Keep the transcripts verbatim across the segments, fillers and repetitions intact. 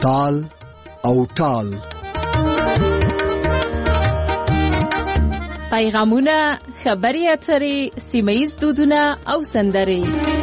تال او ټال. پیغامونه، خبري اترې، سیمه‌ییز دودونه او سندرې.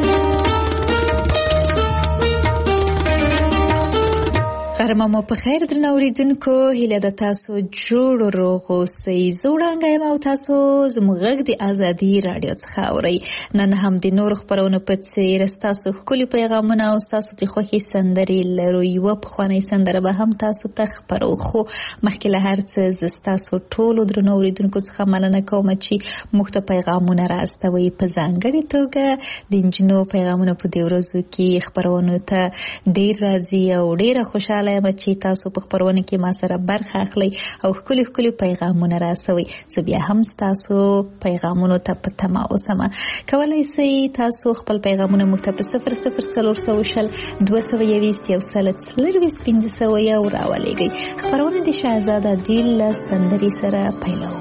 غرمه مو په خیر درنه اوریدونکو، هیله د تاسو جوړ روغ اوسئ. زه وړانګه یم او تاسو زموږ غږ د ازادي رادیو څخه اورئ. نن هم د نورو خپرونو په څېر ستاسو ښکلي پیغامونه او ستاسو د خوښې سندرې لرو. یوه پخوانۍ سندره به هم تاسو ته خپرو، خو مخکې له هر څه زه ستاسو ټولو درنو اوریدونکو څخه مننه کوم چې موږ ته پیغامونه راستوئ. په ځانګړې توګه د نجونو پیغامونه په دې ورځو کې خپرونو ته ډېر راځي او ډېره خوشحاله یم چې تاسو په خپرونه کې ما سره برخه اخلئ او ښکلي ښکلي پیغامونه راسوئ. زه بیا هم ستاسو پیغامونو ته په تمه اوسم. کولی سئ تاسو خپل پیغامونه موږ ته په صفر صفر څلور سوه شل دوه سوه یویست یو سل څلرویست پنځه سوه یو راولېږئ. خپرونه د شهزاد عادل له سندرې سره پیلوو.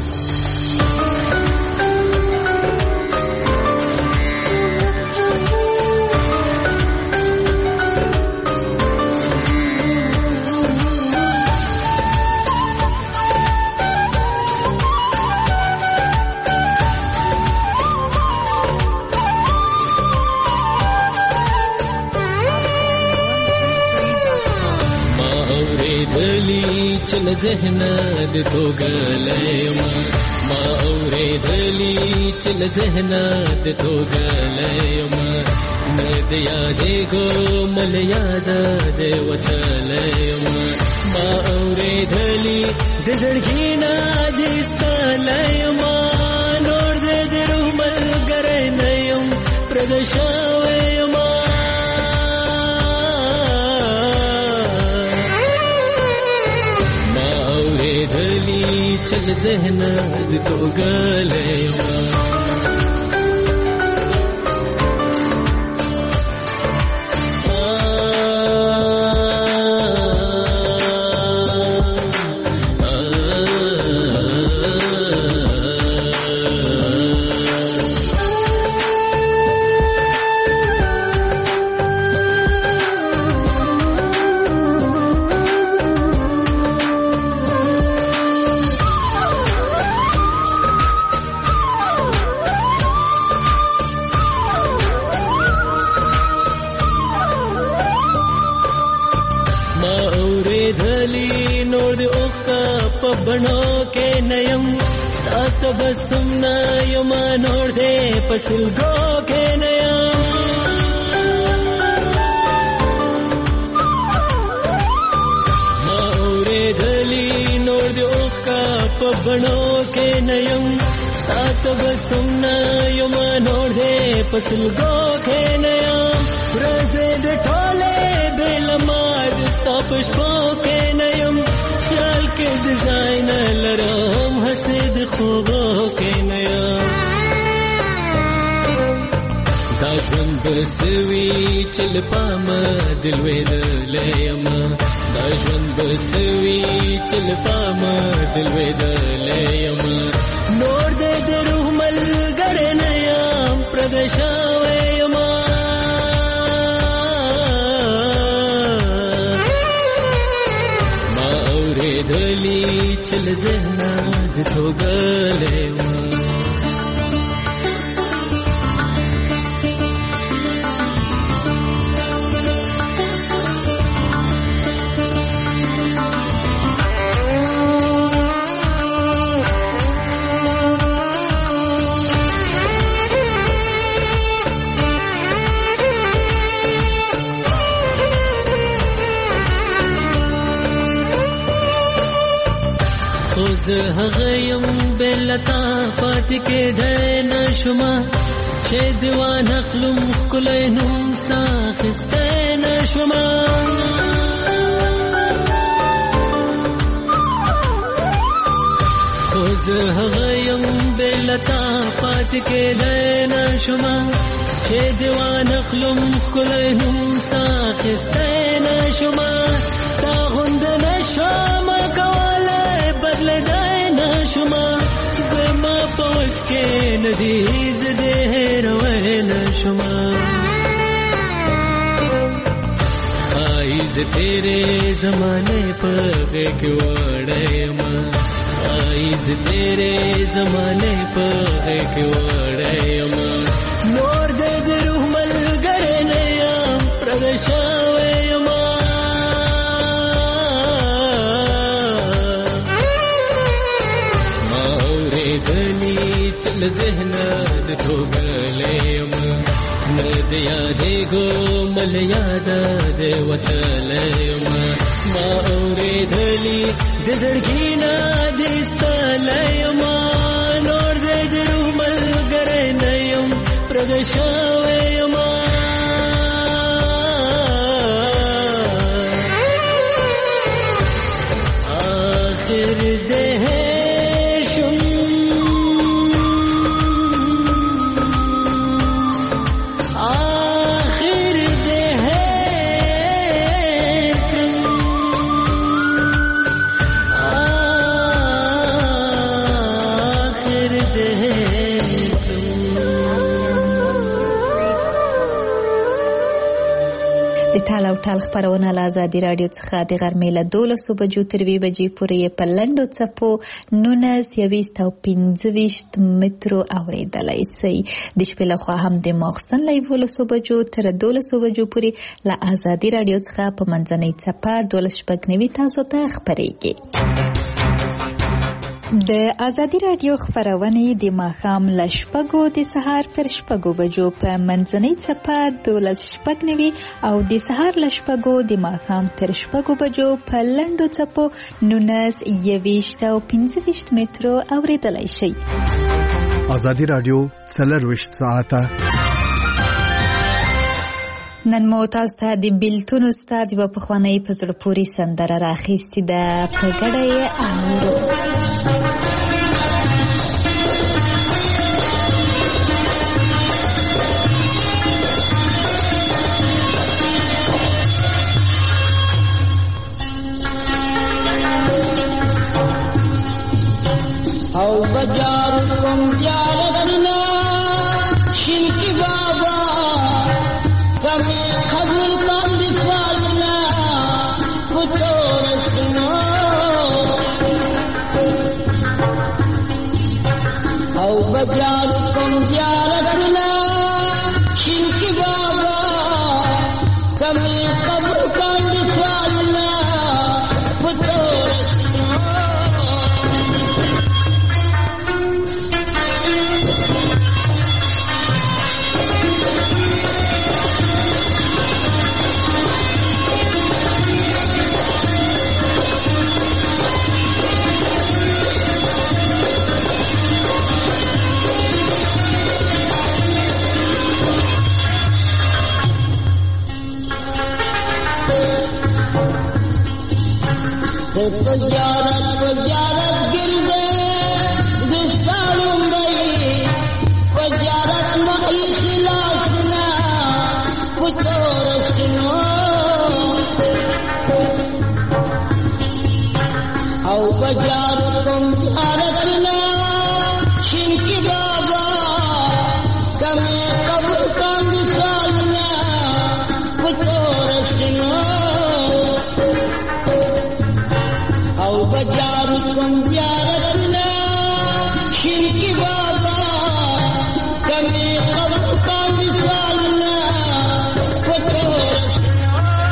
چل ذهن د توګلېما ما اورېدلې چل ذهن د توګلېما نه د یادې ګو مل یاد د وچلېما ما اورېدلې د زړګي نه د ستلېما نور دې درو ملګری نه یم پردشاوېما چل ذهن د توګلېما بڼو کې نیم تاسو بسم نه یم نور دې پسلګو کې نیم مورې دلی نور دې اوکا په بڼو کې نیم تاسو بسم نه یم نور دې پسلګو کې نیم ورځې دې ټولې بل مار ستاسو شپو کې نیم چل کے ڈیزائن لرام حسد خوبوں کے نیا داشن بسوی چل پام دلوے دلیما داشن بسوی چل پام دلوے دلیما نور دے درو مل گر نیام پردشاویما دلی چل ذهن د توګلېما هغیم بلتا پات کې دین شما چې دیوان خپلم خلینم ساخستین شما خوز هغیم بلتا پات کې دین شما چې دیوان خپلم خلینم ساخستین شما تا غوند نشم کوله بدل شما زما پوس کې ندی زده روان شما آی ز تیرے زمانے پر کیوڑیما آئی ز تیرے زمانے پر کیوڑیما نور دے روح مل گئے نیام پردشاویما ماورے دنی چل ذہنا دھو گلیما نرد یادے گو مل یادا دے وطلیما ماورے دھلی دزڑگینا دستلیما نور دے روح مل گئے نیام پردشاویما آخر دہشم آخر دہشم آخر دہشم د ټال او ټال خپرونه له ازادي راډیو څخه د غرمې له دولسو بجو تر یوې بجې پورې په لنډو څپو نولس یویشت او پنځه ویشت مترو اورېدلی سئ. د شپې لخوا هم د ماخستن له یولسو بجو تر دولسو بجو پورې له ازادي راډیو څخه په منځنۍ څپه دولس شپږ نوي تاسو ته خپرېږي. د ازادي راډیو خبرونه د ماښام له شپږو د سهار تر شپږو بجو په منځنۍ څپه دولس شپږ نوي او د سهار له شپږو د ماښام تر شپږو بجو په لنډو څپو نولس یویشت او پنځه ویشت مترو اورېدلی شئ. ازادي راډیو څلرویشت ساعته نن مو تاسو ته د بیلتون استاد یوه پخوانۍ په زړه پورې سندره راخیستې ده، په ګډه یې اورو. او بجار کوم زیارتنا شینکی بابا کمی قبول کن دسوالنا کچھو رسنا او بجار کوم زیارتنا شینکی بابا کمی قبول کن دسوالنا کچھو رسنا Pajarat pajarat girde distalum bai pajarat mai khilasna kucho rasno au pajarat kum aratna shinki baba kame kabul kan distalna kucho rasno بجارو کم زیارتنا شرکی بابا کمی قبل کان سالنا وطورسنا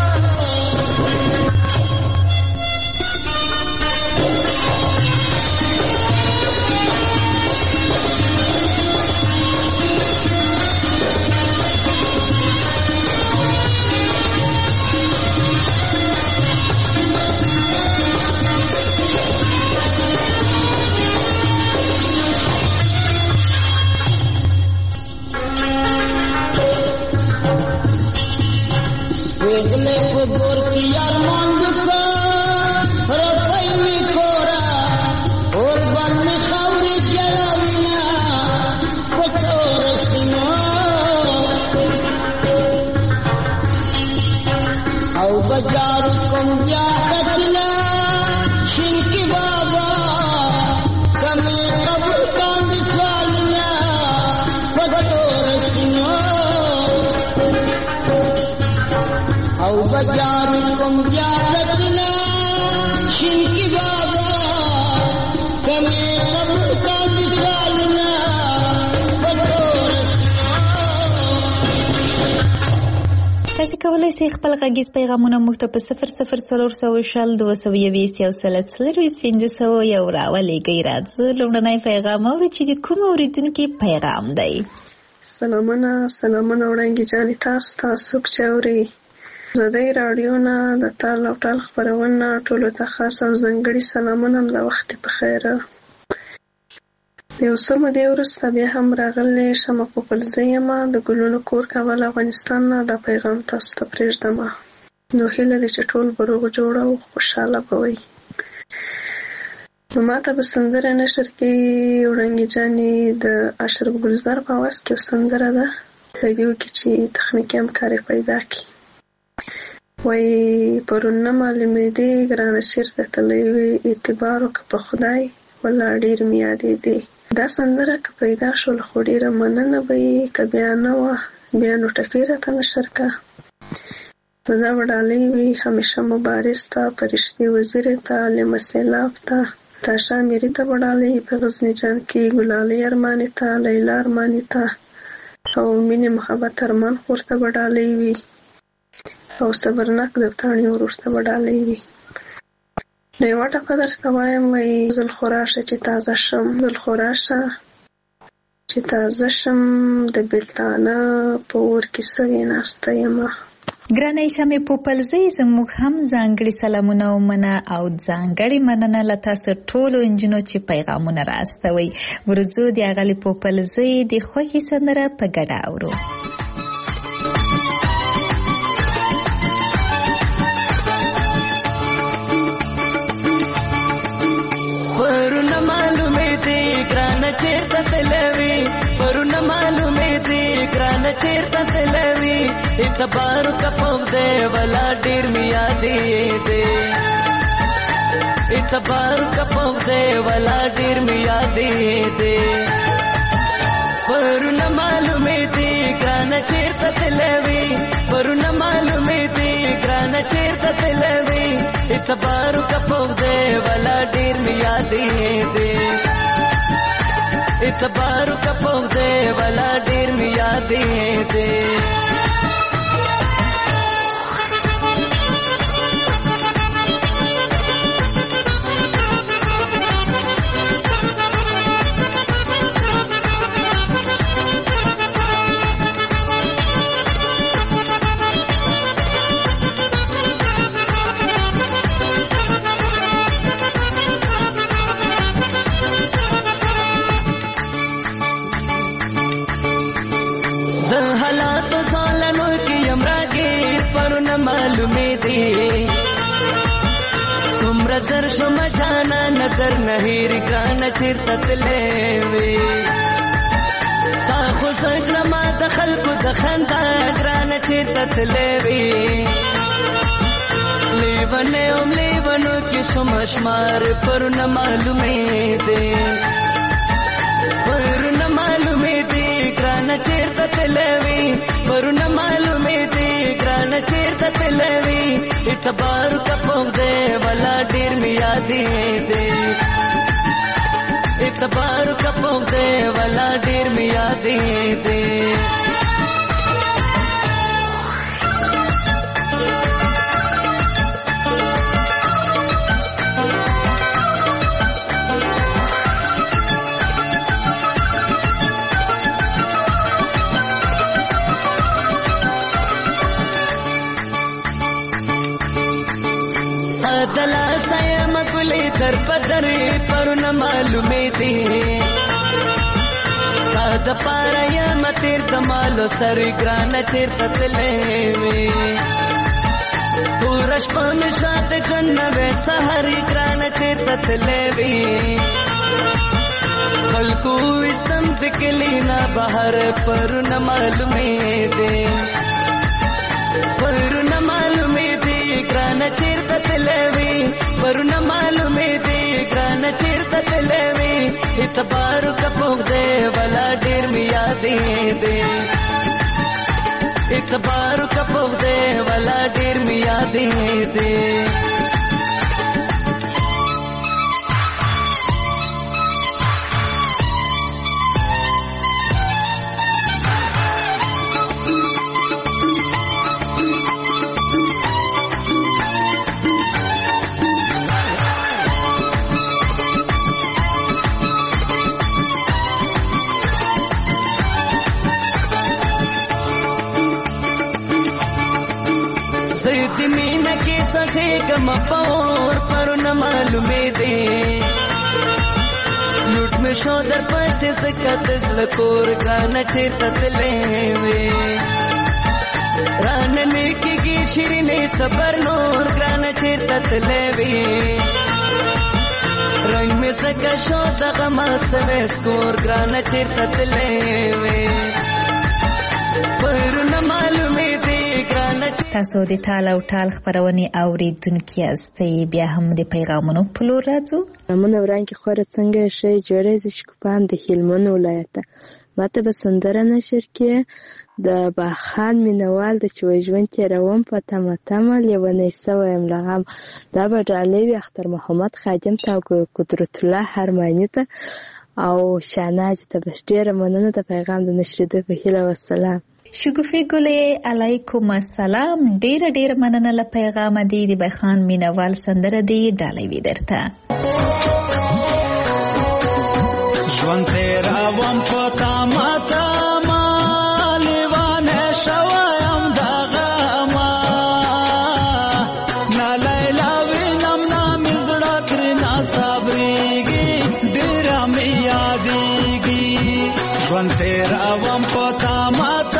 Vedle kubur ki arman duka rafai mi kora aur ban mi khawri jalawna kotorasna au bajar kum jahatna shinki baba kami qabul kan salna kotorasna au بجار کوم زیادتنا شین کی بابا کمه قبر کا مثالنا تاسو کولای شئ خپل غږیز پیغامونه موږ ته په صفر صفر څلور سوه شل دوه سوه یویشت یو سل څلرویشت پنځه سوه یو راولېږئ. راځه لومړنی پیغام اورو چې د کوم اورېدونکي پیغام دی. سلامونه سلامونه وړاندې جانې تاسو تاسو چې اورئ ازادۍ راډیو نه د تال او ټال خپرونه ټولو ته خاص او ځانګړي سلامونه د وخت په خیر. د یو څه مودې وروسته بیا هم راغلی شمه پوپلزۍ یم د ګلونو کور کابل افغانستان نه دا پیغام تاسو ته پرېږدم. نو هیله ده چې ټول به روغ جوړ او خوشحاله به وئ. نو ما ته به سندره نشر کې وړانګې جانې د اشرف ګلزار په اواز کې یو سندره ده په دې کې چې تخنیکي همکاري پیدا کړي. وایي پرون نه معلومېدې ګرانه چېرته تللی وې اعتبار وکړه په خدای ولا ډېر مې یادېدې. دا سندره که پیدا شول خو ډېره مننه به یې که بیا نه وه بیا نو ټپې راته نشر کړه. نو دا به ډالۍ وي همیشه مبارز ته فرشتې وزیرې ته لمه سیلاب ته تاشا میری ته به ډالۍ په غزني جان کې ګلالۍ ارمانې ته لیلا ارمانې ته او مینې محبت ارمان خور ته به ډالۍ وي او صبرناک دفتاڼي ورور ته به ډالۍ وي. نو یوه ټپه درته وایم وایي زل خو راشه چې تازه شم زل خو راشه چې تازه شم د بېلتانه په اور کې سوې ناسته یمه. ګرانې شمې پوپلزۍ زموږ هم ځانګړي سلامونه ومنه او ځانګړې مننه له تاسو ټولو نجونو چې پیغامونه راستوئ. ورځو د اغلې پوپلزۍ د خوښې سندره په ګډه اورو. پرونه معلومې دي ګرانه چېرته تلوي پرونه معلومې دي ګرانه چېرته تلوي اعتبار کپوک دی ولا ډېر مې یادېدې اعتبار کپوک دی ولا ډېر مې یادېدې پرونه معلومې دي ګرانه چېرته تلوي پرونه معلومې دي ګرانه چېرته تلوي اعتبار کپوک دی ولا ډېر مې یادېدې اعتبار کپوک دی ولا ډېر مې یادېدې نظر شم جانا نظر نهیر ګرانه چېرته تللی وې تا خو زړه ما د خلکو د خندا ګرانه چېرته تللی وې لیونی ام لیونو کې شم شمار پرونه معلومېدې پرونه معلومېدې ګرانه چېرته تللی وې پرونه معلومېدې ګرانه چېرته تللی وې اعتبار کپوک دی ولا ډېر مې یادېدې اعتبار کپوک دی ولا ډېر مې یادېدې دلا سایم ګلې در بدرې پرونه معلومېدې تا د پاره یم تېر د مالو سرې ګرانه چېرته تللی وې توره شپه مې شا د ژوند نه وې سهارې ګرانه چېرته تللی وې خلکو ویستم د کلي نه بهر پرونه معلومېدې پرونه معلومېدې ګرانه چېرته تللی وې پرونه معلومېدې ګرانه چېرته تللی وې اعتبار کپوک دی ولا ډېر مې یادېدې اعتبار کپوک دی ولا ډېر مې یادې دې کم پور پر نہ معلومے دے لوٹ میں شو در پاسے زکات زلکور گانا چیرتا تلے وے ران نیکی کی شیرینی صبر نور گانا چیرتا تلے وے رنگ میں سکا شو دغما سوے سکور گانا چیرتا تلے وے پر نہ معلومے دے گانا. تاسو د تال او ټال خبرونه اوریدونکو یاستئ. بیا هم د پیغامونو په لور راځو. مونږ ورانکي خوره څنګه شي جوړې ز شکوپان د هلمند ولایت ماته به سندره نشر کې د باخان مینوال د چويژوند تیروم په تمه تمه لیونی سویم لغم دا به ډالوي اختر محمد خادم تا قدرت الله هرمانی ته او شاناز ته بشډیره مننه د پیغام د نشریدو په هیله والسلام. شګوفې ګلې علیکم السلام. ډېر ډېر مننه له پیغام دی د بخان مینوال سندره دی ډالوي درته. ژوند تیرا وم پتا ماتا ما لیوانه شوایم دغه ما نا لیلا وینم نام زړه ترنا صبرېږي ډېر مې یادېږي. ژوند تیرا وم پتا ماتا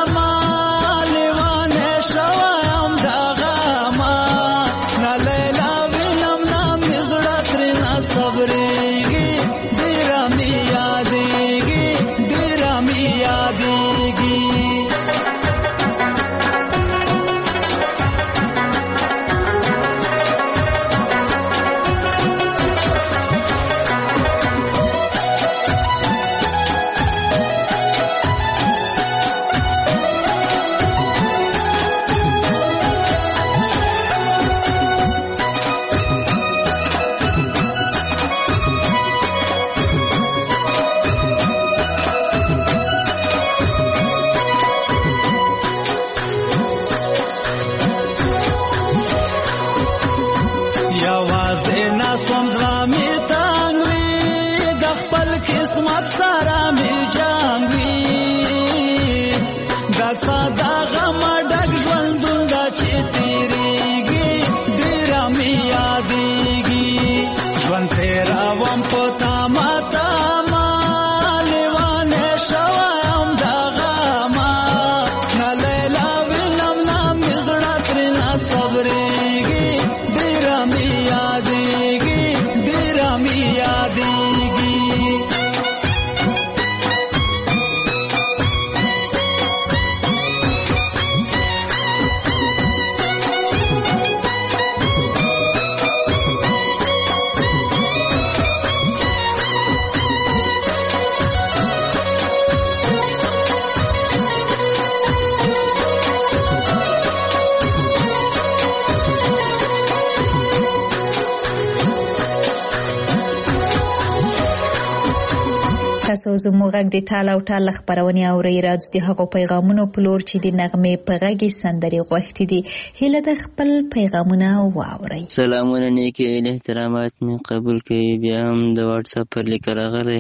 تاسو زموږ غږ د تال او ټال خبرونه اورئ. راځو د هغو پیغامونو په لور چې د نغمې په غږی سندري غوښتي دي. هیله د خپل پیغامونه واورئ. سلامونه نیکی احترامات می قبول کړئ. بیا هم د واتس اپ پر لیک راغلی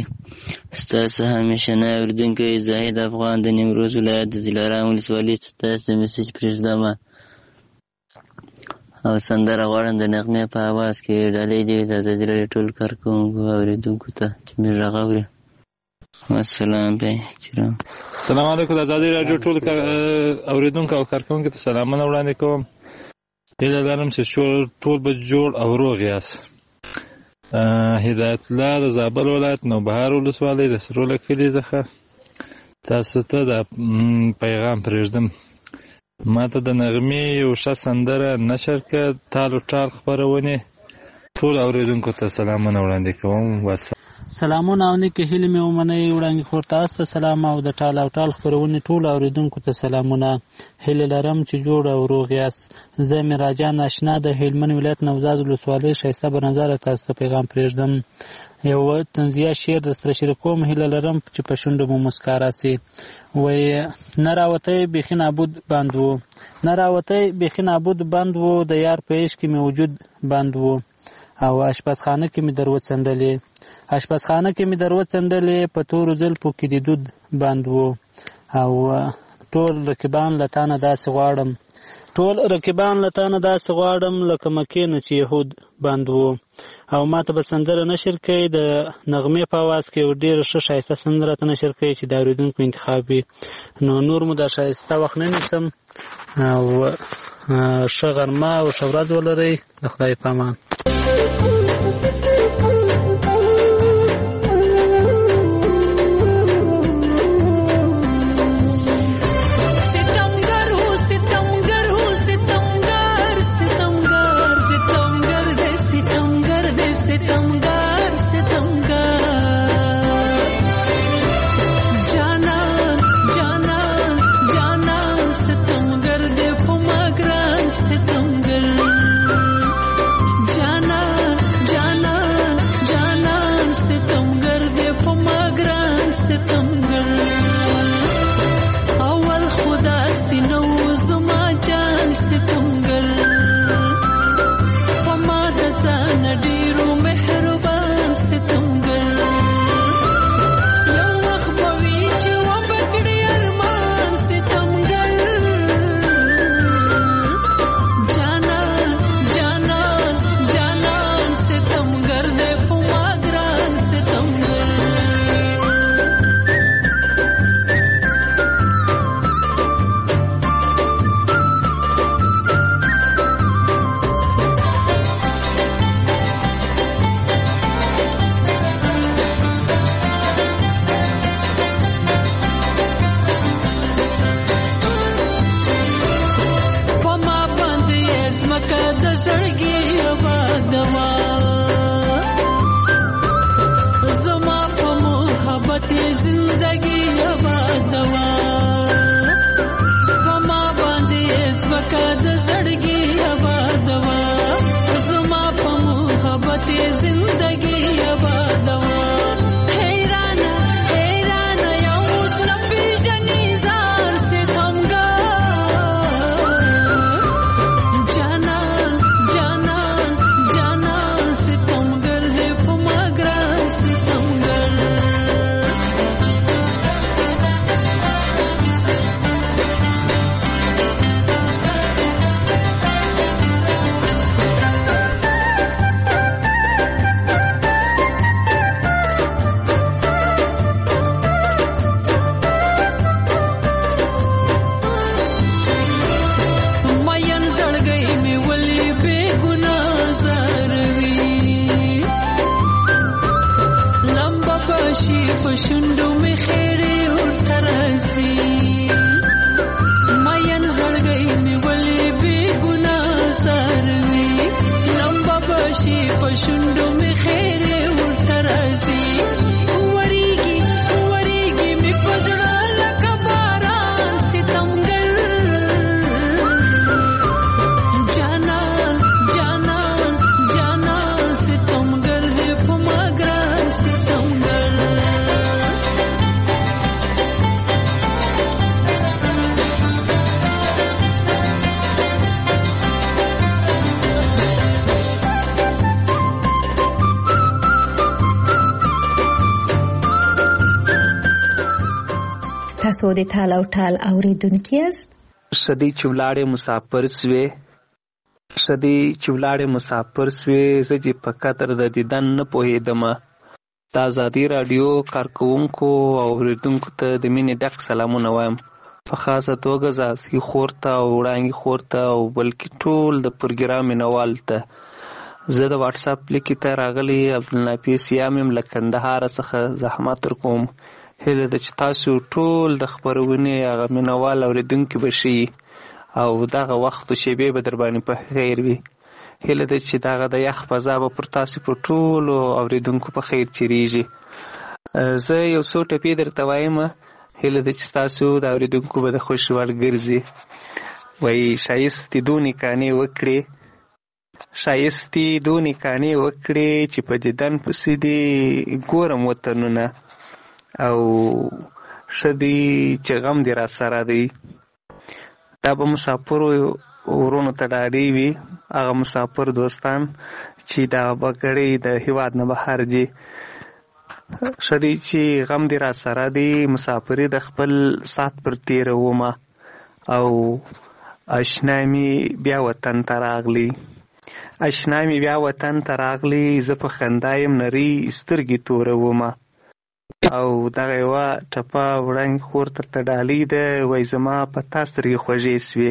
ستاسو همیشنه اوریدونکی زاهد افغان د نیمروز ولایت د دلارام ولسوالۍ ستاسو میسج پرېږدم او سندره غواړم د نغمې په اواز کې ډالۍ دی د ازادي راډیو ټول کارکوونکو اوریدونکو ته چې مې غږ اوري. السلام علیکم. سلام علیکم. د ازادي راډیو ټول اوریدونکو او کارکوونکو ته سلامونه وړاندې کوم. هیله لرم چې ټول به جوړ او روغ یاست. هدایت الله د زابل ولایت نوبهار ولسوالۍ د سروله کلي څخه تاسو ته د پیغام پرېږدم. ما ته د نغمې یو ښه سندره نشر کړه. تال او ټال خپرونې ټول اوریدونکو ته سلامونه وړاندې کوم. واسه سلامونه او نیکې هیلې مې ومنئ. وړانګې خور تاسو ته سلام او د ټال او ټال خپرونې ټولو اورېدونکو ته سلامونه. هیلې لرم چې جوړ او روغ یاست. زه میراجان اشنا د هلمند ولایت نوزاد ولسوالۍ ښایسته بنظره تاسو ته پیغام پرېږدم. یو طنزیه شعر درسره شریکوم. هیله لرم چې په شونډو مو مسکا راسي. وایي نه راوتی بیخي نابود بند و، نه راوتی بیخي نابود بند و، د یار په عشق کې مې وجود بند و، او اشپزخانه کې مې در وڅنډلې، اشپزخانه کې مې در وڅنډلې، په تورو زلفو کې د دود بند و، او ټول رقیبان له تانه داسې غواړم، ټول رقیبان له تانه داسې غواړم لکه مکې نه چې یهود بند و. او ما ته به سندره نشر کوي د نغمې په اواز کې یو ډېره ښه ښایسته سندره ته نشر کوي چې د اورېدونکو انتخاب وي. نو نور مو دا ښایسته وخت نه نیسم او ښه غرمه او ښه ورځ ولرئ. د خدای په امان. تاسو د ټال او ټال اوریدونکي یاست. شدی چې ولاړې مسافر سوې، شدی چې ولاړې مسافر سوې، زه چې په قدر د دیدن نه پوهېدم. د ازادي راډیو کارکوونکو او اوریدونکو ته د مینې ډک سلامونه وایم. په خاصه توګه زاسي خور ته او وړانګې خور ته او بلکې ټول د پروګرام مینوال ته. زه د واټس اپ لیکې ته راغلی عبدالنافع سیام یم له کندهار څخه زحمت ورکوم. هیله ده چې تاسو ټول د خپرونې هغه مینوال اورېدونکي به شئ او دغه وخت شیبې به در باندې په خیر وي. هیله ده چې دغه د یخ فضا به پر تاسو په ټولو اورېدونکو په خیر چیریږي. زه یو څو ټپې درته وایم، هیله ده چې تاسو د اورېدونکو به د خوښې وړ ګرځي. وایي ښایستې دونې کانې وکړې، ښایستې دونې کانې وکړې چې په دیدن پسې دې ګورم وطنونه، او ښه دی چې غم دې را سره دی. دا به مسافرو ورونو ته ډاډې وي، هغه مسافر دوستان چې دا بګړۍ د هېواد نه بهر ځي. ښه دی چې غم دې را سره دی، مسافري د خپل سات پر تېرومه، او اشنا مې بیا وطن ته راغلی، اشنا مې بیا وطن ته راغلی، زه په خندا یم نرۍ سترګې تورومه. او دغه یوه ټپه وړاندې خور ته ته ډالۍ ده. وایي زما په تا سترګې خوږې سوې،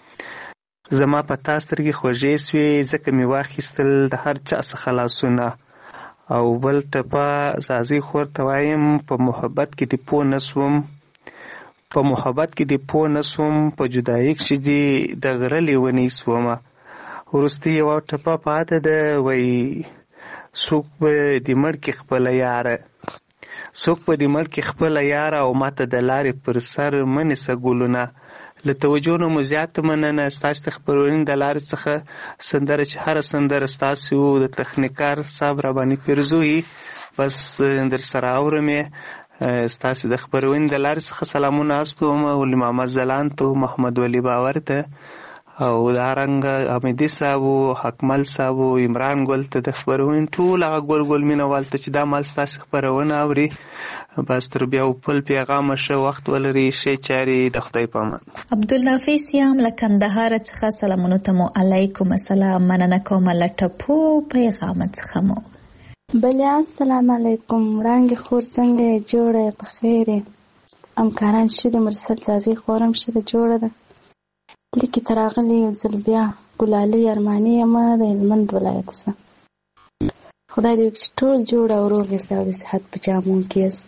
زما په تا سترګې خوږې سوې، ځکه مې واخیستل د هر چا څخه لاسونه. او بل ټپه زازۍ خور ته وایم، په محبت کې دې پوه نه سوم، په محبت کې دې پوه نه سوم، په جدایي کښې دې د غره لیونۍ سومه. وروستۍ یوه ټپه پاته ده. وایي څوک به دې مړ کړي خپله یاره، څوک به دې مړ کړي خپله یاره، او ماته د لارې پر سر مه نیسه ګلونه. له توجه نه مو زیاته مننه. ستاسو د خپرونې د لارې څخه سندره چې هره سندره ستاسو د تخنیکار صاحب راباندې پیرزوي، بس در سره اورم یې. ستاسو د خپرونې د لارې څخه سلامونه استوم ولي محمد ځلاند ته، محمد ولی باور ته، او دارنګه حمیدي صاحب، حکمل صاحب، عمران ګل ته، د خپرونې ټول هغه ګل ګل مینه وال ته چې دا مال ستاسو خپرونه اوري. بس تر بیا بل پیغامه ښه وخت ولري، ښې چارې، د خدای په امان. عبدالنافع سیام له کندهار څخه سلامونو ته مو علیکم السلام، مننه کوم له ټپو پیغام څخه مو. بله السلام علیکم، وړانګې خور څنګه یې؟ جوړه یې؟ په خیر یې؟ همکاران ښه دي؟ مرسل زازۍ خورم ښه ده، جوړه ده؟ لیکې ته راغلې یو ځل بیا. ګلالۍ ارماني یم د هلمند ولایت څخه. خدای دې وکړي چې ټول جوړ او روغ یاست او د صحت په جامو کې یاست.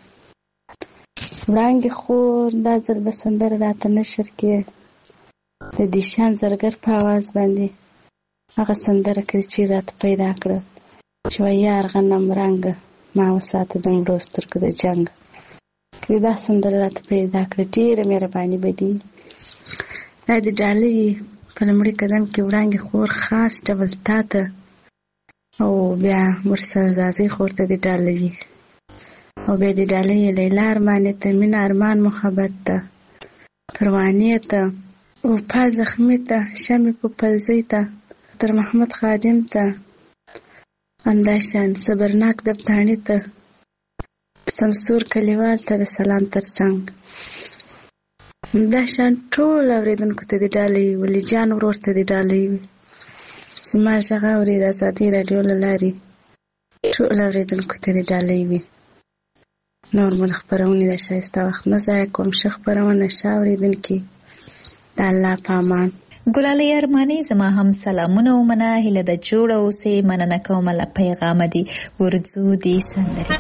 وړانګې خور دا ځل به سندره راته نشر کړې د دیشان زرګر په اواز باندې، هغه سندره کړې چې راته پیدا کړه چې وایي یار غنم رنګه ما وساته د مړو سترګو د جنګ. کړې دا سندره راته پیدا کړه، ډېره مهرباني به دي. دا د ډالۍ په لومړي قدم کې وړانګې خور خاص ډول تا ته، او بیا مرسل زازۍ خور ته د ډالۍ، او بیا د ډالۍ لیلا ارماني ته، مینه ارمان محبت ته، پروانې ته، وفا زخمي ته، شمې په پلزۍ ته، تر محمد خادم ته، همداشان صبرناک دبتاڼي ته، سمسور کلیوال ته د سلام ترڅنګ. همداشان ټول اورېدونکو ته د ډالۍ، ولی جان ورور ته د ډالۍ وي. زما غږ اوري د ازادۍ راډیو له لارې ټول اورېدونکو ته د ډالۍ وي. نور مو د خپرونې د ښایسته وخت نه ضایع کوم. ښه خپرونه، ښه اورېدونکي، د الله په امان. ګلالۍ ارماني زما هم سلامونه ومنه، هیله د جوړه اوسې، مننه کومه له پیغامه دي. ورځو دې سندرې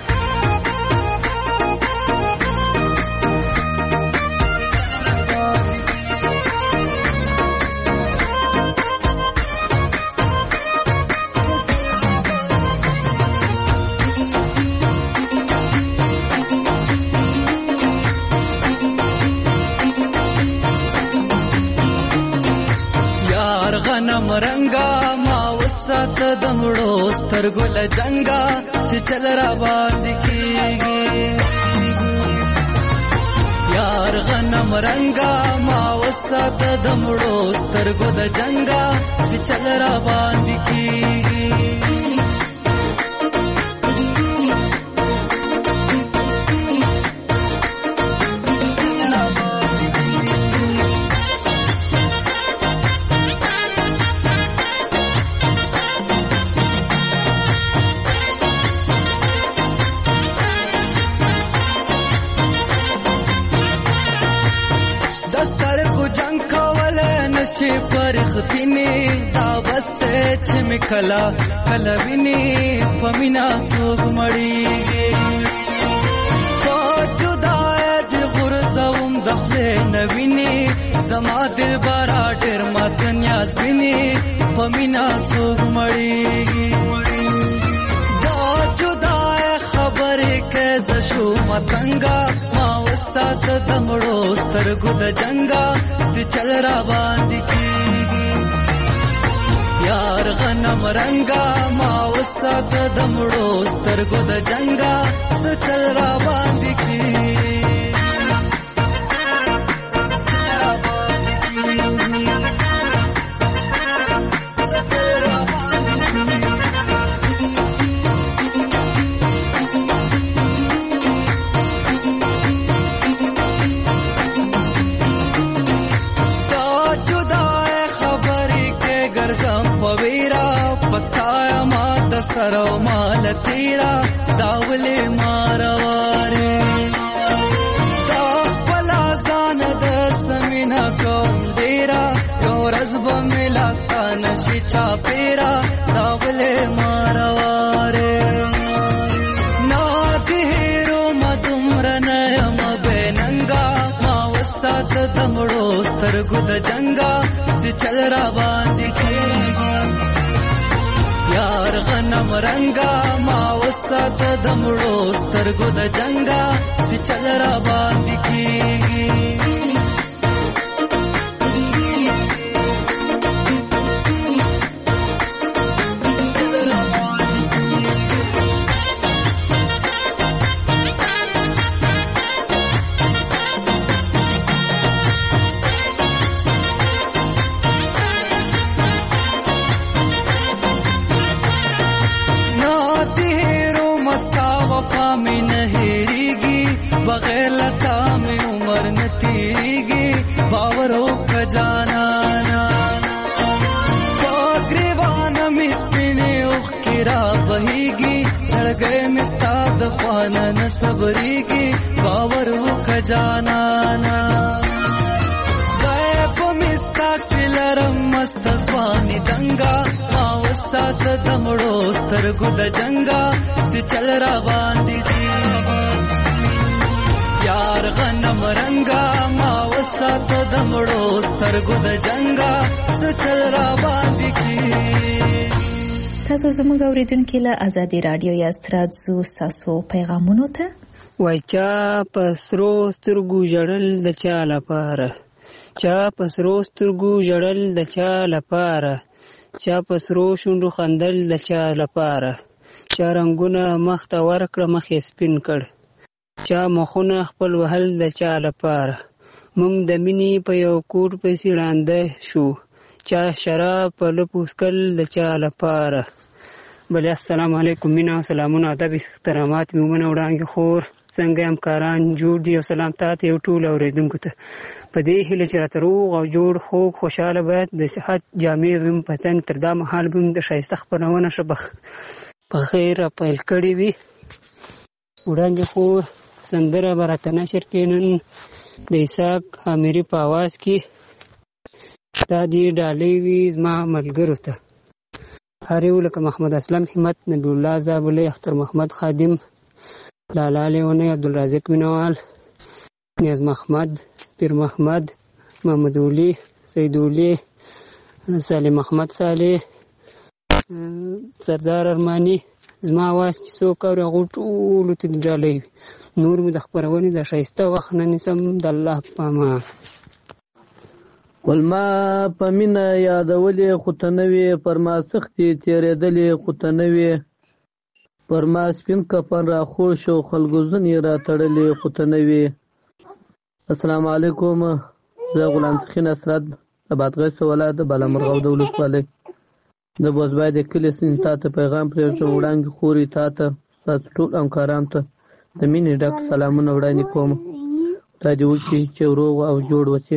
غنم رنگا ما وسات دمړو سترګو له جنگا چې چل را باندې کیږي. یار غنم رنگا ما وسات دمړو سترګو د جنگا چې چل را باندې کیږي. شي پرختینه دا بسته چې مکلا کلا ویني پمینا څوک مړیږي. پاتو دای د غرزوم دخله نویني زما دل بارا ډېر مات نیاز ویني پمینا څوک مړیږي دا جدای خبرې کې ز شو متنګا ما وسات د مړو سترګو د جنگا سي چل را باندې کیږي یار غنم رنگا ما وسات د مړو سترګو د جنگا سي چل را باندې کیږي پتایا ما د سرو مال تیرا داولې مارواره دا پلا ځان د سمینا کوم ډیرا یو رزب ملاستان شي چا پیرا داولې مارواره نا دهرو مدمر نیم بیننګا ما وسات د مړو سترګو د جنگا سي چل را باندې کیږي یار غنم رنگا ما وسات د مړو سترګو د جنگا سي چل را باندې کیږي बगैर लता में उम्र न तीगी बावरों का जाना पागरीवान मिस्पिने उखिरा बहीगी सड़गे मिस्ताद ख्वाना न सबरीगी बावरों का जाना गायब मिस्ता किलरम मस्त स्वानी दंगा मावसात दमड़ो स्तरगु द जंगा सि चल रा बांधी यार غنم رنگا ما وسات د مړو سترګو د جنگا سچل را باندې کی تاسو زموږ اوریدونکو له ازادي رادیو یاست راځو تاسو پیغامونو ته وای چا پسرو سترګو جړل د چا لپاره چا پسرو سترګو جړل د چا لپاره چا پسرو شونډو خندل د چا لپاره چا رنگونه مخ ته ورکړه مخې سپین کړ چا مخونه خپل وهل د چا لپاره مونږ د مینې په یو کور پسې ړانده شو چا شراب په لپوسکل د چا لپاره بلې السلام علیکم مینا سلامونه ادب احترامات میمونه وړاندې خور څنګه همکاران جوړ دي او سلام تاسو یو ټول اوریدونکو ته په دې هیله چې راته روغ او جوړ خوږ خوشاله باید د صحت جامع ویم پتن تر دا مهال به د ښایسته خپرونه شبخ په خیر پیل کړې وي وړاندې خور سندره براته نشر کینن د اسحاق اميري په आवाज کې دا دی ډالۍ وی زما ملګرو ته هر یو لکه محمد اسلم همت نبی الله زابلې اختر محمد خادم لالا لیونی عبدالرازق مینوال نیاز محمد پیر محمد محمد اولی سید اولی سالم محمد صالح سردار ارمانی زما आवाज چې څوک اوري هغه ټول ته ډالۍ نور مې د خبرونې د ښایسته وخت نه نیسم د الله په امان ولما په مینه یادولې خو ته نه وې پر ما سختې تېرېدلې خو ته نه وې پر ما سپین کفن راخوړ شو خلکو ځینې راتړلې خو ته نه وې السلام علیکم زه غلام سخي نصرت د بادغیس ولایت د بالامرغه د ولسوالۍ د بوزبای د کلي سین تا ته پیغام پرېږدم وړاندې خوري تا ته ستاسو ټول همکارانو ته د مینې ډک سلامونه وړاندې کوم خدای دې وکړي چې روغ او جوړ وشي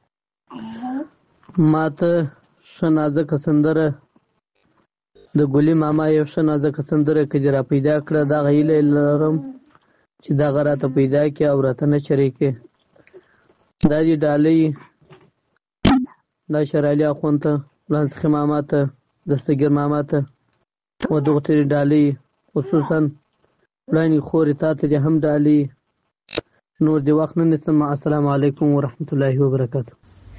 ما ته ښه نازکه سندره د ګلي ماما یو ښه نازکه سندره که دې را پیدا کړه دغه هیله لرم چې دغه راته پیدا کړي او راته نشرې کړي دا دې ډالۍ دا شرعلي اخوند ته لانسخي ماما ته دستګیر ماما ته و دغه ته ډالۍ خصوصا وړاندې خورې تا ته دې هم ډالۍ نور دې وخت نه نیسم السلام علیکم ورحمت الله وبرکاته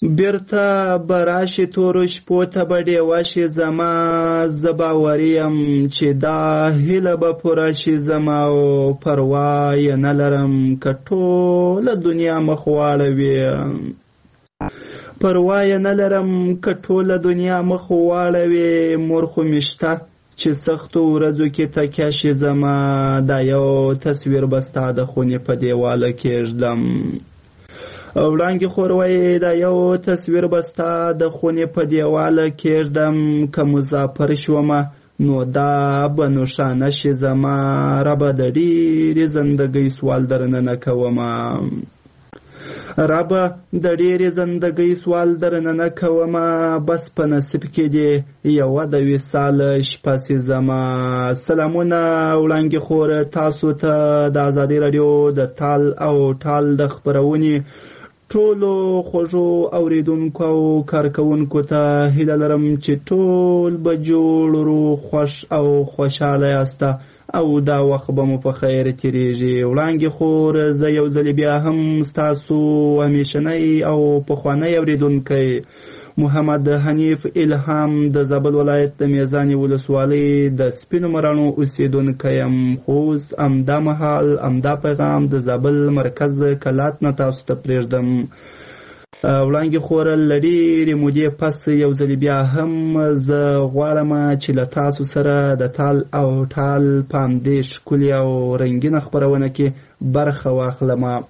بیرته به راشي تورو شپو ته به ډیوه شي زما، زه باوري یم چې دا هیله به پوره شي زما، او پروا یې نه لرم که ټوله دنیا مخ واړوي، پروا یې نه لرم که ټوله دنیا مخ واړوي، مور خو مې شته چې سختو ورځو کې تکیه شي زما، دا یو تصویر به ستا د خونې په دیواله کېږدم. وړانګې خور وایي دا یو تصویر به ستا د خونې په دیواله کېږدم، که مسافر شومه نو دا به نوښانه شي زما، ربه د ډېرې زندګۍ سوال درنه نه کومه، ربه د ډېرې زندګۍ سوال درنه نه کومه، بس په نصیب کې دې یوه د وصال شپه سي زما. سلامونه وړانګې خور، تاسو ته د ازادۍ راډیو د تال او ټال د خپرونې ټولو خوږو اوریدونکو او کارکوونکو ته هیله لرم چې ټول به جوړ روغ خوښ او خوشحاله یاسته او دا وخت به مو په خیر تیریږي. وړانګې خور، زه یو ځلې بیا هم ستاسو همیشنی او پخوانی اوریدونکی محمد حنیف الهام د زابل ولایت د میزانې ولسوالۍ د سپینو مراڼو اوسیدونکی یم، خو اوس همدا مهال همدا پیغام د زابل مرکز کلات نه تاسو ته پرېږدم. وړانګې خور، له ډېرې مودې پس یو ځلې بیا هم زه غواړم چې له تاسو سره د تال او ټال په همدې ښکلې او رنګینه خپرونه کې برخه واخلم.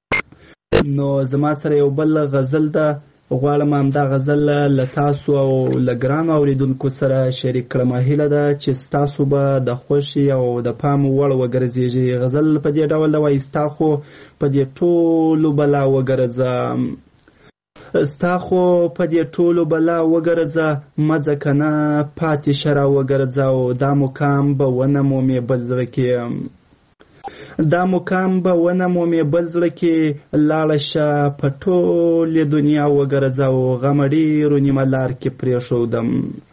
نو زما سره یو بل غزل ده، غواړم همدا غزل له تاسو او له ګرانو اورېدونکو سره شریک کړم. هیله ده چې ستاسو به د خوښې او د پام وړ وګرځېږي. غزل په دې ډول ده وایي: ستا خو په دې ټولو بلا وګرځه، ستا خو په دې ټولو بلا وګرځه، مه ځه که نه پاتې شه را وګرځه، او دا مقام به ونه مومې بل زړه کې، دا مقام به ونه مومې بل زړه کې، لاړه شه په ټولې دنیا وګرځه، او غمه ډېرو نیمه لار کې پرېښودم،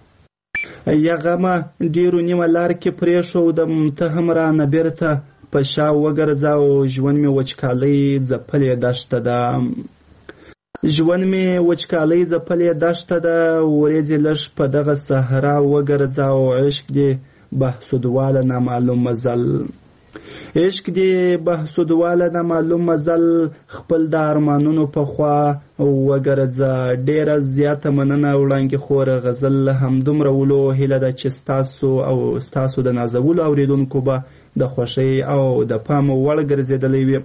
یا غمه ډېرو نیمه لار کې پرېښودم، ته هم رانه بېرته په شا وګرځه، او ژوند مې وچکالۍ ځپلې دښته ده، ژوند مې وچکالۍ ځپلې دښته ده، ورېځې لږ په دغه صحرا وګرځه، او عشق دې بهسودواله نامعلوم مزل، عشق دې بهسودواله نامعلوم مزل، خپل د ارمانونو په خوا وګرځه. ډېره زیاته مننه وړانګې خور، غزل همدومره ولو. هیله ده چې ستاسو او ستاسو د نازولو اورېدونکو به د خوښۍ او د پام وړ ګرځېدلی وي.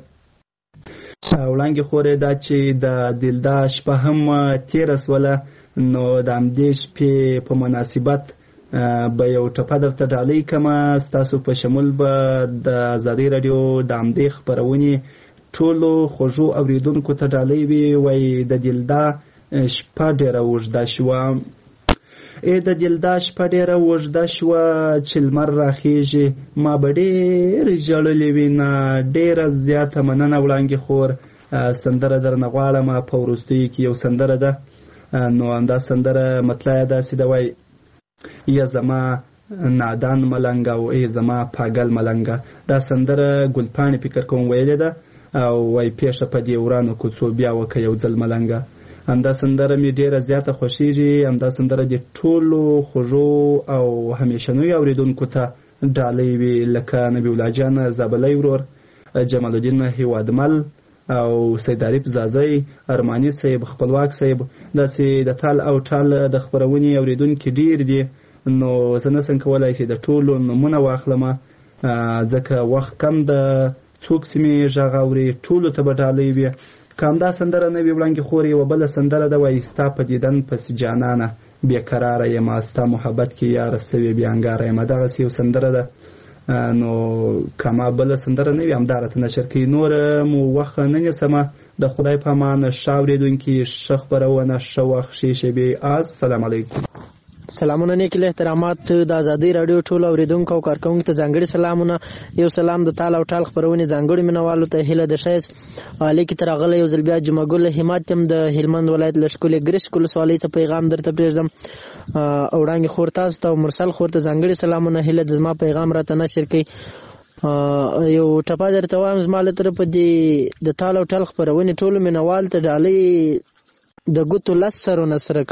وړانګې خورې، دا چې د دلدا شپه هم تېره سوله، نو د همدې شپې په مناسبت به یو ټپه درته ډالۍ کړمه. ستاسو په شمول به د ازادۍ راډیو د همدې خپرونې ټولو خوږو اورېدونکو ته ډالۍ وي. وایي: د دلدا شپه ډېره اوږده شوه، ای د دلدا شپه ډېره اوږده شوه، چې لمر راخیږي ما به ډېرې ژړلې وینه. ډېره زیاته مننه وړانګې خور. سندره درنه غواړم، په وروستیو کې یو سندره ده، نو همدا سندره مطلع یې داسې ده، وایي: یا زما نادان ملنګ او ای زما پاگل ملنګ. دا سندره ګلپاڼې فکر کوم ویلې ده، او وایي: پیښه په دې ورانو کوڅو بیا وکه یو ځل ملنګ. همدا سندره مې ډېره زیاته خوښیږي. همدا سندره د ټولو خوږو او همیشنیو اورېدونکو ته ډالۍ وي، لکه نبی الله جان زابلی ورور، جمال الدین هیوادمل او سید عارف زازی، ارماني صاحب، خپلواک صاحب. داسې د تال او ټال د خپرونې اورېدونکي ډېر دي، نو زه نسم کولی چې د ټولو نومونه واخلم ځکه وخت کم ده. څوک چې مې غږ اوري ټولو ته به ډالۍ وي. که همدا سندره نه وي وړانګې خور، یوه بله سندره ده، وایي: ستا په دیدن پسې جانانه بېقراره یم، ستا محبت کې یاره سوې بې انګاره یم. دغسې یو سندره ده، نو که ما بله سندره نه وي همدا راته نشر کوي. نور مو وخت نه نیسمه. د خدای په امان. ښه اورېدونکي، ښه خپرونه، ښه وخت، ښې شېبې. السلام علیکم. سلامونه، نیک احترامات د ازادۍ راډیو ټول اوریدونکو او کارکوونکو ته ځانګړي سلامونه. یو سلام د تال او ټال خپرونې ځانګړي مینوالو ته هیله د ښایست عالی کې تراغله یو ځل بیا جمعه ګل همت هم د هلمند ولایت له ښکلې ګرشک ولسوالۍ څخه پیغام درته پرېږدم. وړانګې خور تاسو ته او مرسل خور ته ځانګړي سلامونه. هیله د زما پیغام راته نشر کوي. یو ټپه درته وایم زما له طرفه د تال او ټال خپرونې ټولو مینوال ته ډالۍ د ګوتو لس سرونه سره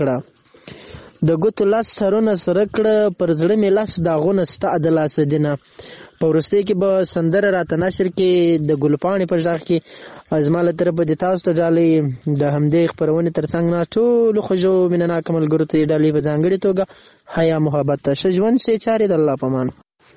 کړه د ګوتو لس سرونه سره کړه پر زړه مې لس داغونه ستا د لاسه دینه. په وروستۍ کې به سندره راته نشر کې د ګلپاڼې په غږ کې زما له طرفه د تاسو ته ډالۍ د همدې خپرونې تر څنګ نه ټولو خوږو مینهناکو ملګرو ته یې ډالۍ په ځانګړې توګه حیا محبت ته ښه ژوند ښې چارې د الله په امان.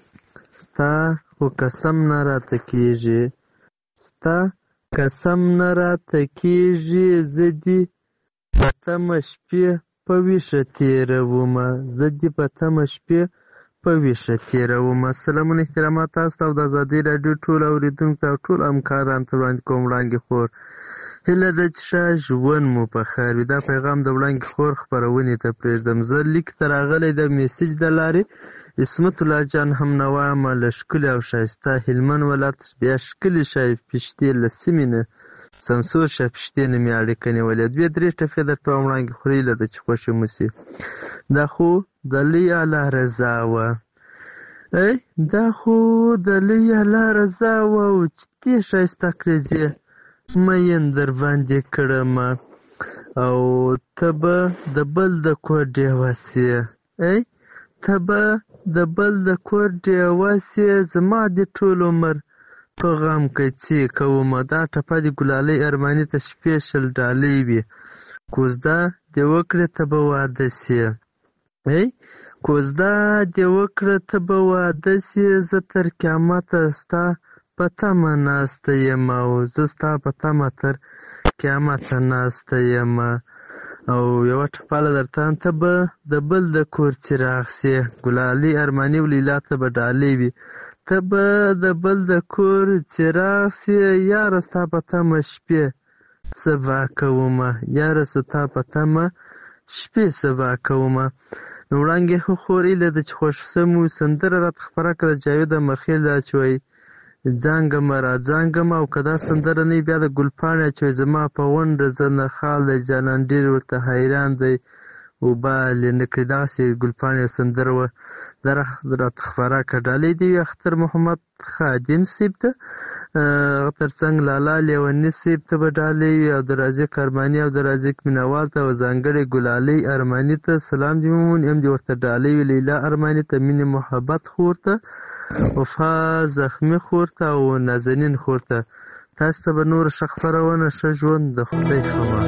ستا خو قسم نه راته کېږي ستا قسم نه راته کېږي زه دې په تمه شپې په ویښه تېرومه زه دې په تمه شپې په ویښه تېرومه. سلامونه احترامات تاسو ته او د ازادۍ راډیو ټول اورېدونکو ته او ټول همکارانو ته وړاندې کوم وړاندې خور هیله ده چې ښه ژوند مو په خیر وي. دا پیغام د وړاندې خور خپرونې ته پرېږدم. زه لیک ته راغلی د میسج د لارې عصمت الله جان هم نوا یم له ښکلي او ښایسته هلمند ولایت بیا ښکلې شایپشتې له سیمې نه سمسور شایپشتې نه مې اړیکه نیولې. دوې درې ټپې درته وایم وړاندې خور هیله ده چې خوښې مو شي. دا خو د لوی الله رضا وه ای دا خو د لوی الله رضا وه او چې دې ښایسته کړېزې مین در باندې کړمه او ته به د بل د کور ډېوه سې ای ته به د بل د کور ډېوه سې زما دې ټول عمر په غم کڅې کومه. دا ټپه د ګلالۍ ارماني ته سپېشل ډالۍ وي. کوزده دې وکړې ته به واده سې ای کوزده دې وکړه ته به واده سې زه تر قیامته ستا په تمه ناسته یم او زه ستا په تمه تر قیامته ناسته یم. او یوه ټپاله درته ته به د بل د کور څراغ سې ګلالۍ ارماني او لیلا ته به ډالۍ وي. ته به د بل د کور څراغ سې یاره ستا په تمه شپې سبا کومه یاره ستا په تمه شپې سبا کومه. نو وړانګې خور هیله ده چې خوښ سمو سندره راته خپره کړه جاوید مرخیل دا چې وایي ځانګمه را ځانګمه او که دا سندره نه وي بیا د ګلپاڼې چې وایي زما په غونډه زه نه خال دی جانان ډېر ورته حیران دی وبال یې نه کړي دغسې ګلپاڼې یو سندره وه دا راته خپره کړه. ډالۍ دې وي اختر محمد خادم صیب ته هغه تر څنګ لالا لیوني صیب ته به ډالۍ وي او د رازق ارماني او د رازق مینوال ته او ځانګړې ګلالۍ ارماني ته سلام دې ومون یم دې ورته ډالۍ وي. لیلا ارماني ته مینې محبت خور ته وفا زخمي خور ته او نازنین خور ته تاسو ته به نوره ښه خپرونه ښه ژوند د خدای خبر.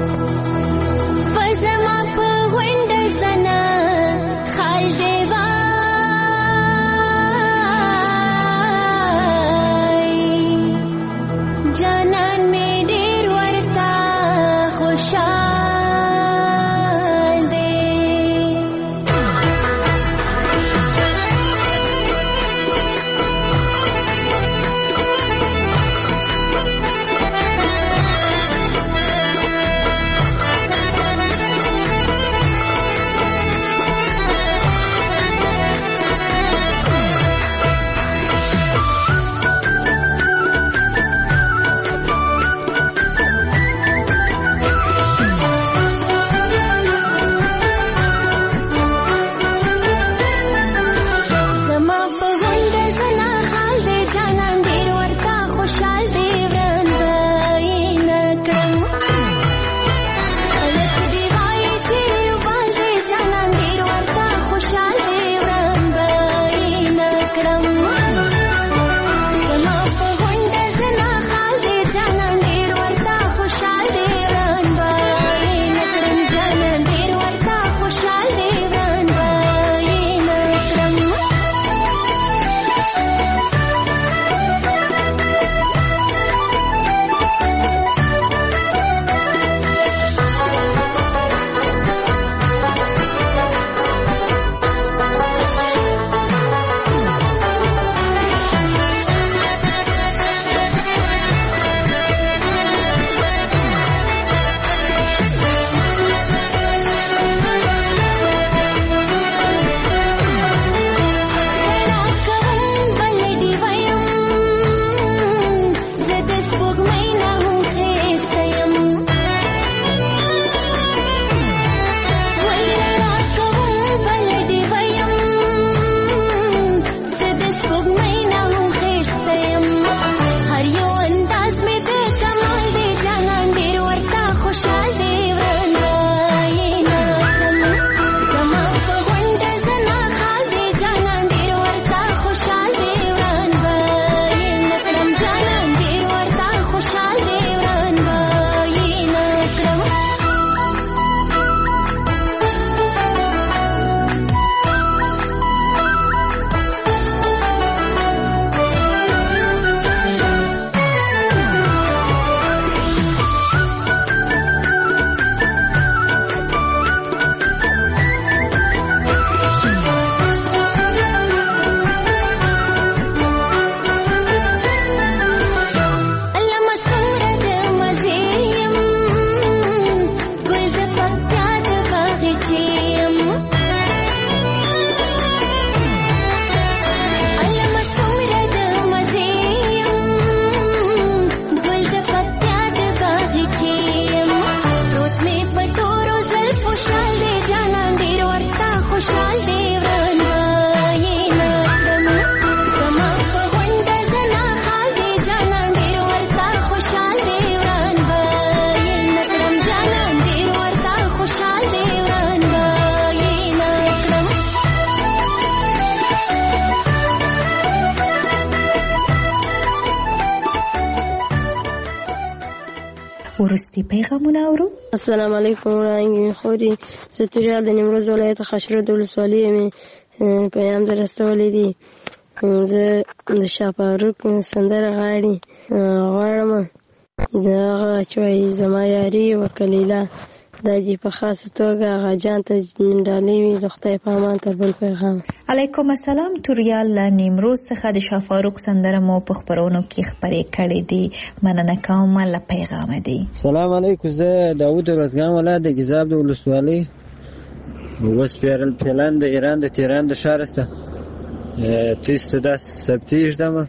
وروستي پیغامونه اورو. السلام علیکم وړاندې خوري زه تریال د نیمروز ولایت خشرود ولسوالۍ یم پیغام در رسولی دی. زه د شاه فاروق سندره غاړي غواړم د هغه چې وایي زما یاري وکلیله دا دې په خاصه توګه هغه جان ته ډالۍ وي د خدای په امان تر بل پیغام. علیکم السلام. توریال له نیمروز څخه د شاه فاروق سندره مو په خپرونو کې خپرې کړې دي. مننه کوم له پیغام دی. سلام علیکم. زه داود روزګان ولایت د ګیزاب د ولسوالۍ اوس پلان د ایران د تهران د ښار څخه تیسته دا سبتیش دمه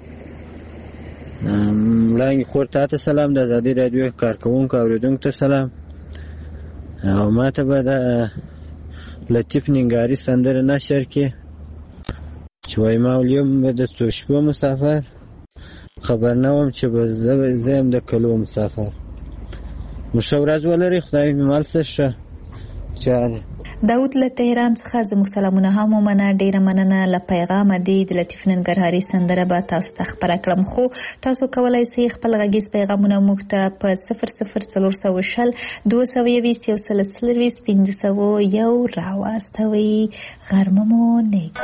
وړاندې خور ته ته سلام. د ازادي رادیو کارکوونکو اوریدونکو ته سلام. او ما ته به د لطیف ننګاري سندره نشر کې چې وایي ما اليوم به د څو شپو مسافر خبر نه وم چې به زه یم د کلو مسافر. مو ښه ورځ ولرئ. خدای مې مال څه ښه چاره. داود له تهران څخه زموږ سلامونه هم ومنه. ډیره مننه له پیغامه دی. د لطیف ننګرهاري سندره به تاسو ته خپره کړم خو تاسو کولی شئ خپل غږیز پیغامونه موږ ته په صفر صفر څلور سوه شل دوه سوه یویشت یو سل څلرویشت پنځه سوه یو راواستوئ. غرمه مو نیک.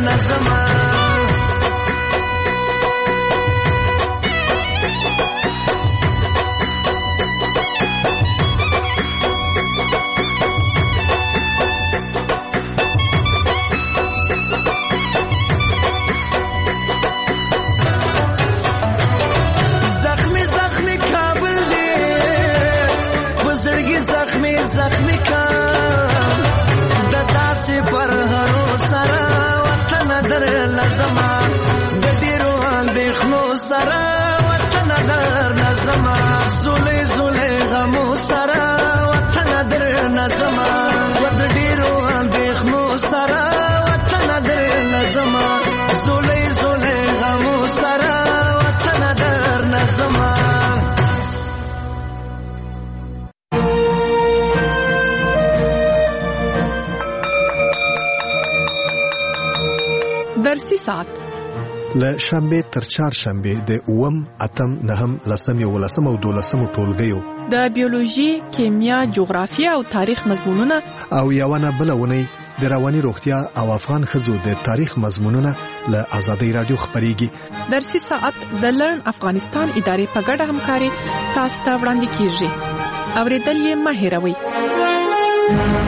نظما درسي ساعت له شنبه تر چهارشنبه د اووم اتم نهم لسم یولسم او دولسم ټولګیو د بیولوژي، کیمیا، جغرافیه او تاریخ مضمونونه او یوونه بلونه د رواني روغتیا او افغان ښځو د تاریخ مضمونونه له آزادۍ رادیو خبريږي. درسي ساعت د لرن افغانستان ادارې په ګډه همکاري تاسو ته وړاندې کیږي. اوریدل یې مه هېروئ.